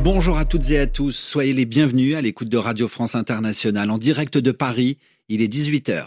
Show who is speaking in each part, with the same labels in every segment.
Speaker 1: Bonjour à toutes et à tous, soyez les bienvenus à l'écoute de Radio France Internationale en direct de Paris, il est 18h.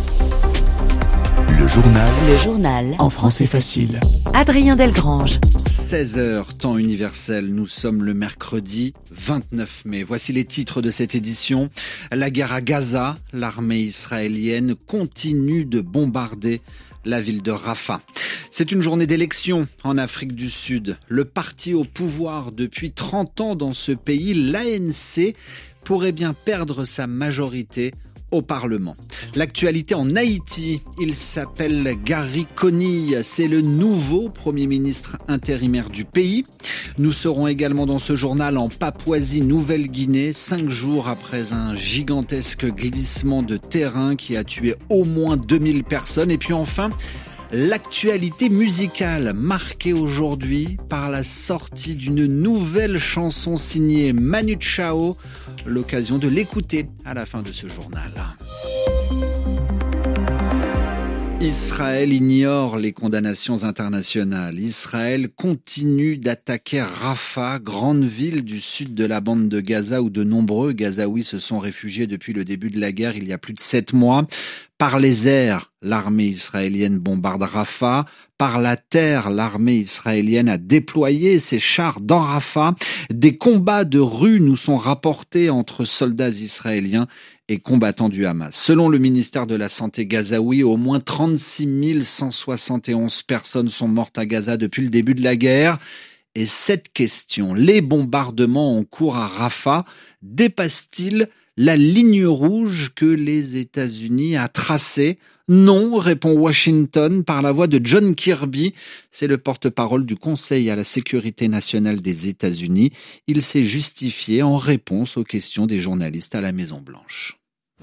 Speaker 2: Le journal en français facile.
Speaker 3: Adrien Delgrange.
Speaker 1: 16h, temps universel, nous sommes le mercredi 29 mai. Voici les titres de cette édition. La guerre à Gaza, l'armée israélienne continue de bombarder la ville de Rafah. C'est une journée d'élection en Afrique du Sud. Le parti au pouvoir depuis 30 ans dans ce pays, l'ANC, pourrait bien perdre sa majorité au Parlement. L'actualité en Haïti, il s'appelle Gary Conille, c'est le nouveau Premier ministre intérimaire du pays. Nous serons également dans ce journal en Papouasie-Nouvelle-Guinée, 5 jours après un gigantesque glissement de terrain qui a tué au moins 2000 personnes. Et puis enfin, l'actualité musicale marquée aujourd'hui par la sortie d'une nouvelle chanson signée Manu Chao, l'occasion de l'écouter à la fin de ce journal. Israël ignore les condamnations internationales. Israël continue d'attaquer Rafah, grande ville du sud de la bande de Gaza où de nombreux Gazaouis se sont réfugiés depuis le début de la guerre il y a plus de 7 mois. Par les airs, l'armée israélienne bombarde Rafah. Par la terre, l'armée israélienne a déployé ses chars dans Rafah. Des combats de rue nous sont rapportés entre soldats israéliens et combattants du Hamas. Selon le ministère de la Santé gazaoui, au moins 36 171 personnes sont mortes à Gaza depuis le début de la guerre. Et cette question, les bombardements en cours à Rafah, dépassent-ils la ligne rouge que les États-Unis a tracée? Non, répond Washington par la voix de John Kirby. C'est le porte-parole du Conseil à la sécurité nationale des États-Unis. Il s'est justifié en réponse aux questions des journalistes à la Maison-Blanche.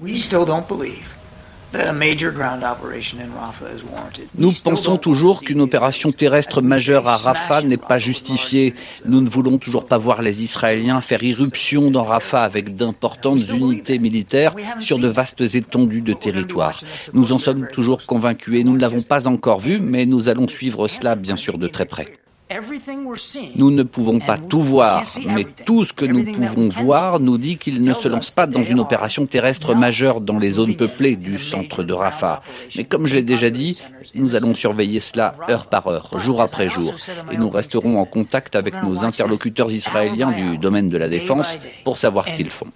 Speaker 4: Nous pensons toujours qu'une opération terrestre majeure à Rafah n'est pas justifiée. Nous ne voulons toujours pas voir les Israéliens faire irruption dans Rafah avec d'importantes unités militaires sur de vastes étendues de territoire. Nous en sommes toujours convaincus et nous ne l'avons pas encore vu, mais nous allons suivre cela bien sûr de très près. Nous ne pouvons pas tout voir, mais tout ce que nous pouvons voir nous dit qu'ils ne se lancent pas dans une opération terrestre majeure dans les zones peuplées du centre de Rafah. Mais comme je l'ai déjà dit, nous allons surveiller cela heure par heure, jour après jour. Et nous resterons en contact avec nos interlocuteurs israéliens du domaine de la défense pour savoir ce qu'ils font.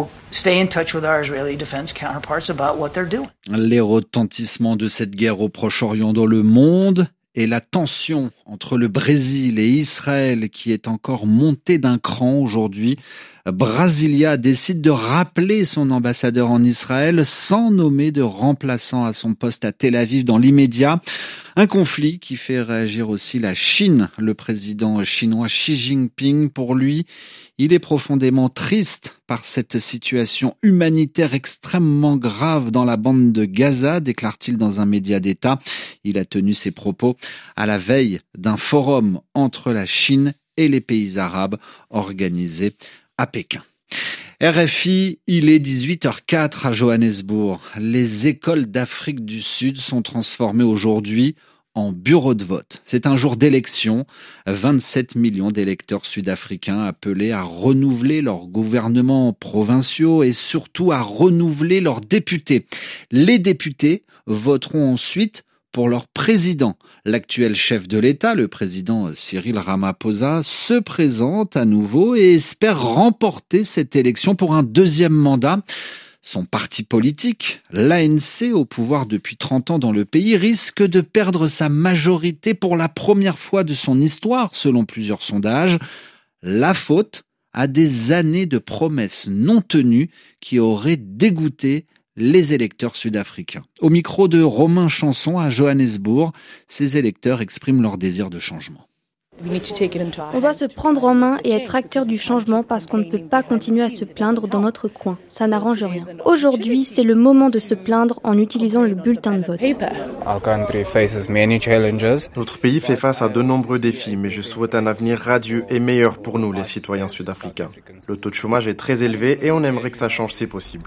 Speaker 1: Les retentissements de cette guerre au Proche-Orient dans le monde et la tension entre le Brésil et Israël qui est encore montée d'un cran aujourd'hui. Brasilia décide de rappeler son ambassadeur en Israël sans nommer de remplaçant à son poste à Tel Aviv dans l'immédiat. Un conflit qui fait réagir aussi la Chine. Le président chinois Xi Jinping, pour lui, il est profondément triste par cette situation humanitaire extrêmement grave dans la bande de Gaza, déclare-t-il dans un média d'État. Il a tenu ses propos à la veille d'un forum entre la Chine et les pays arabes organisé à Pékin. RFI, il est 18h04 à Johannesburg. Les écoles d'Afrique du Sud sont transformées aujourd'hui en bureau de vote. C'est un jour d'élection. 27 millions d'électeurs sud-africains appelés à renouveler leurs gouvernements provinciaux et surtout à renouveler leurs députés. Les députés voteront ensuite pour leur président. L'actuel chef de l'État, le président Cyril Ramaphosa, se présente à nouveau et espère remporter cette élection pour un deuxième mandat. Son parti politique, l'ANC, au pouvoir depuis 30 ans dans le pays, risque de perdre sa majorité pour la première fois de son histoire, selon plusieurs sondages. La faute à des années de promesses non tenues qui auraient dégoûté les électeurs sud-africains. Au micro de Romain Chanson à Johannesburg, ces électeurs expriment leur désir de changement.
Speaker 5: On doit se prendre en main et être acteur du changement parce qu'on ne peut pas continuer à se plaindre dans notre coin. Ça n'arrange rien. Aujourd'hui, c'est le moment de se plaindre en utilisant le bulletin de vote.
Speaker 6: Notre pays fait face à de nombreux défis, mais je souhaite un avenir radieux et meilleur pour nous, les citoyens sud-africains. Le taux de chômage est très élevé et on aimerait que ça change si possible.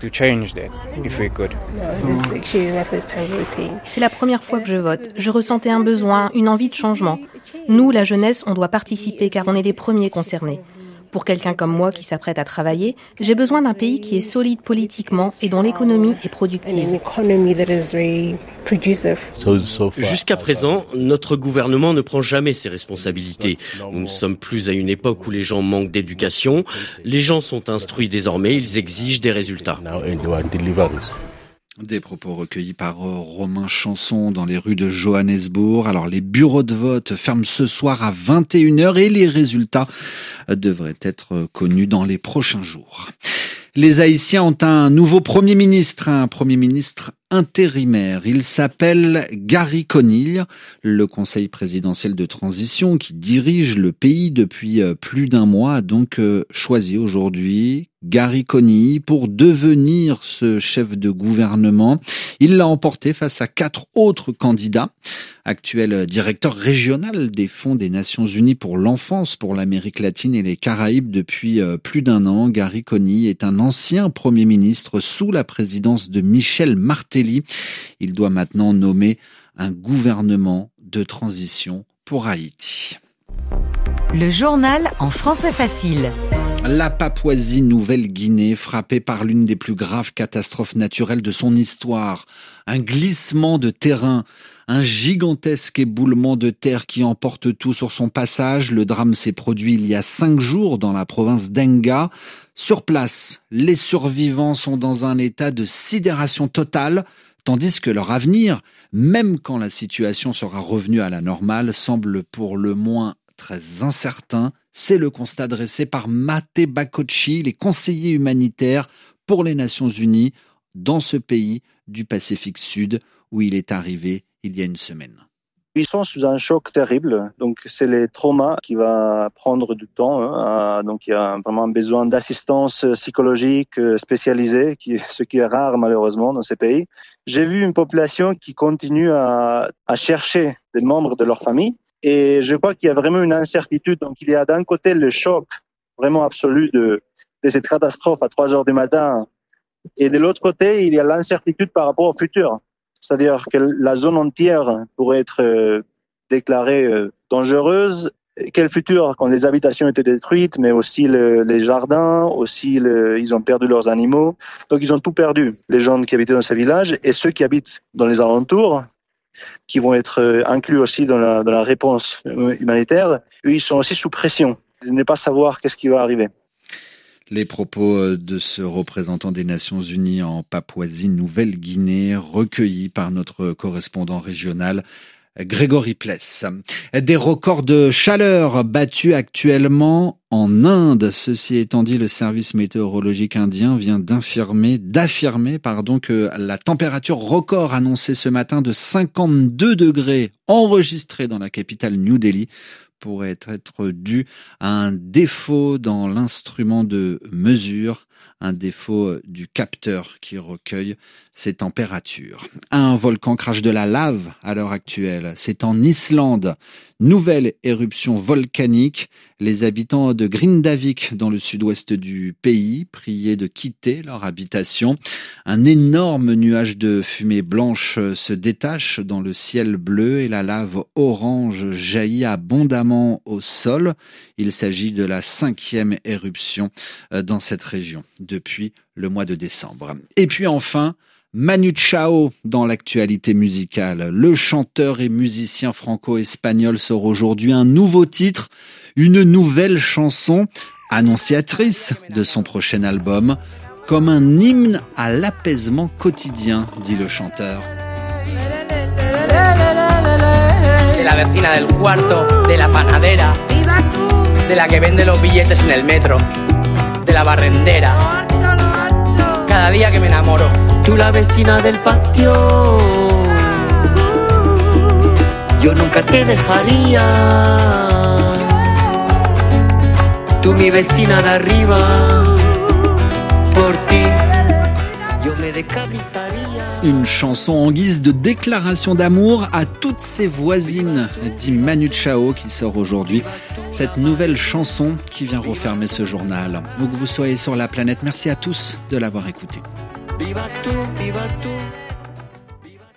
Speaker 7: C'est la première fois que je vote. Je ressentais un besoin, une envie de changement. Nous, la jeunesse, on doit participer car on est les premiers concernés. Pour quelqu'un comme moi qui s'apprête à travailler, j'ai besoin d'un pays qui est solide politiquement et dont l'économie est productive.
Speaker 3: Jusqu'à présent, notre gouvernement ne prend jamais ses responsabilités. Nous ne sommes plus à une époque où les gens manquent d'éducation. Les gens sont instruits désormais, ils exigent des résultats.
Speaker 1: Des propos recueillis par Romain Chanson dans les rues de Johannesburg. Alors, les bureaux de vote ferment ce soir à 21h et les résultats devraient être connus dans les prochains jours. Les Haïtiens ont un nouveau Premier ministre intérimaire. Il s'appelle Gary Conille. Le Conseil présidentiel de transition qui dirige le pays depuis plus d'un mois a donc choisi aujourd'hui Gary Conille pour devenir ce chef de gouvernement. Il l'a emporté face à 4 autres candidats. Actuel directeur régional des fonds des Nations Unies pour l'enfance, pour l'Amérique latine et les Caraïbes depuis plus d'un an, Gary Conille est un ancien Premier ministre sous la présidence de Michel Martelly. Il doit maintenant nommer un gouvernement de transition pour Haïti.
Speaker 2: Le journal en français facile.
Speaker 1: La Papouasie-Nouvelle-Guinée, frappée par l'une des plus graves catastrophes naturelles de son histoire. Un glissement de terrain, un gigantesque éboulement de terre qui emporte tout sur son passage. Le drame s'est produit il y a 5 jours dans la province d'Enga. Sur place, les survivants sont dans un état de sidération totale, tandis que leur avenir, même quand la situation sera revenue à la normale, semble pour le moins très incertain. C'est le constat dressé par Mate Bakochi, les conseillers humanitaires pour les Nations Unies dans ce pays du Pacifique Sud où il est arrivé il y a une semaine.
Speaker 8: Ils sont sous un choc terrible, donc c'est les traumas qui va prendre du temps. Donc il y a vraiment besoin d'assistance psychologique spécialisée, ce qui est rare malheureusement dans ces pays. J'ai vu une population qui continue à chercher des membres de leur famille. Et je crois qu'il y a vraiment une incertitude. Donc, il y a d'un côté le choc vraiment absolu de cette catastrophe à 3 heures du matin. Et de l'autre côté, il y a l'incertitude par rapport au futur. C'est-à-dire que la zone entière pourrait être déclarée dangereuse. Quel futur quand les habitations étaient détruites, mais aussi les jardins, aussi ils ont perdu leurs animaux. Donc, ils ont tout perdu. Les gens qui habitaient dans ces villages et ceux qui habitent dans les alentours, qui vont être inclus aussi dans la réponse humanitaire, eux, ils sont aussi sous pression de ne pas savoir qu'est-ce qui va arriver.
Speaker 1: Les propos de ce représentant des Nations Unies en Papouasie-Nouvelle-Guinée, recueillis par notre correspondant régional Grégory Pless. Des records de chaleur battus actuellement en Inde. Ceci étant dit, le service météorologique indien vient d'affirmer que la température record annoncée ce matin de 52 degrés enregistrée dans la capitale New Delhi pourrait être due à un défaut dans l'instrument de mesure, un défaut du capteur qui recueille ces températures. Un volcan crache de la lave à l'heure actuelle. C'est en Islande. Nouvelle éruption volcanique. Les habitants de Grindavik, dans le sud-ouest du pays, priés de quitter leur habitation. Un énorme nuage de fumée blanche se détache dans le ciel bleu et la lave orange jaillit abondamment au sol. Il s'agit de la 5e éruption dans cette région depuis le mois de décembre. Et puis enfin, Manu Chao dans l'actualité musicale. Le chanteur et musicien franco-espagnol sort aujourd'hui un nouveau titre, une nouvelle chanson annonciatrice de son prochain album, comme un hymne à l'apaisement quotidien, dit le chanteur.
Speaker 9: De la vecina del cuarto, de la panadera, de la que vende los billetes en el metro, de la barrendera. Cada día que me enamoro.
Speaker 10: Tú la vecina del patio, yo nunca te dejaría. Tú mi vecina de arriba, por ti yo me decabrizaría.
Speaker 1: Une chanson en guise de déclaration d'amour à toutes ses voisines, dit Manu Chao qui sort aujourd'hui. Cette nouvelle chanson qui vient refermer ce journal. Où que vous soyez sur la planète, merci à tous de l'avoir écouté.
Speaker 10: Viva tú, viva tú.